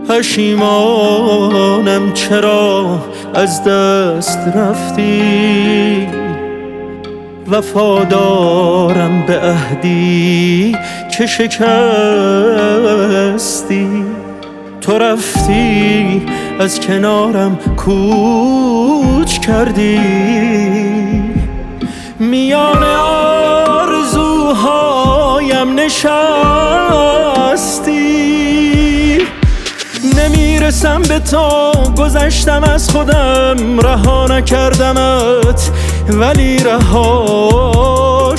پشیمانم چرا از دست رفتی، وفادارم به عهدی که شکستی. تو رفتی از کنارم کوچ کردی، میان آرزوهایم نشستی. نمیرسم به تو، گذشتم از خودم، رها نکردمت ولی رها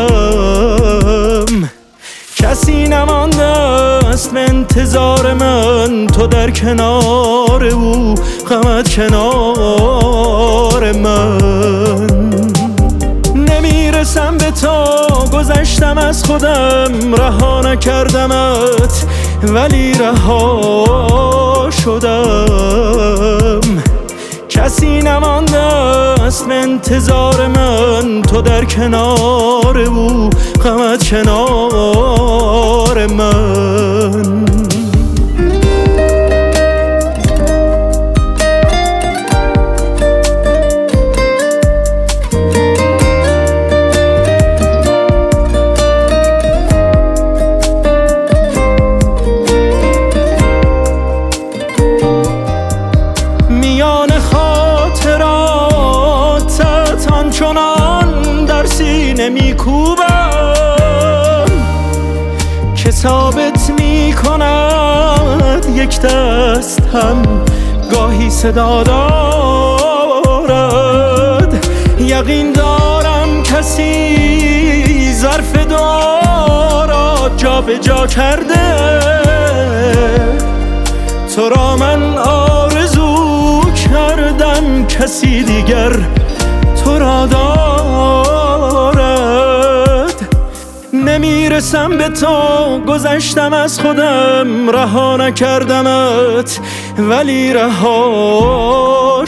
شدم. کسی نمانده است به انتظار من، تو در کنار او، غمت کنار من. نمیرسم به تو، گذشتم از خودم، رها نکردمت ولی رها شدم. کسی نمانده است به انتظار من، تو در کنار او، غمت کنار من. چنان در سینه میکوبم که ثابت میکند یک دست هم گاهی صدا دارد. یقین دارم کسی ظرف دعا را جا به جا کرده، تو را من آرزو کردم کسی دیگر تو را دارد. نمیرسم به تو، گذشتم از خودم، رها نکردمت ولی رها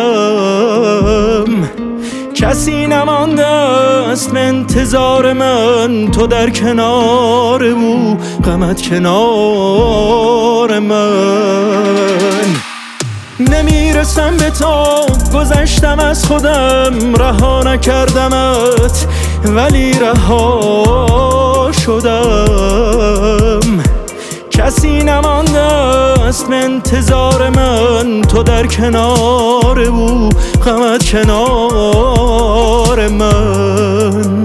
شدم. کسی نمانده است به انتظار من، تو در کنار او، غمت کنار من. نمیرسم به تو، گذشتم از خودم، رها نکردمت ولی رها شدم. کسی نمانده است به انتظار من، تو در کنار او، غمت کنار من.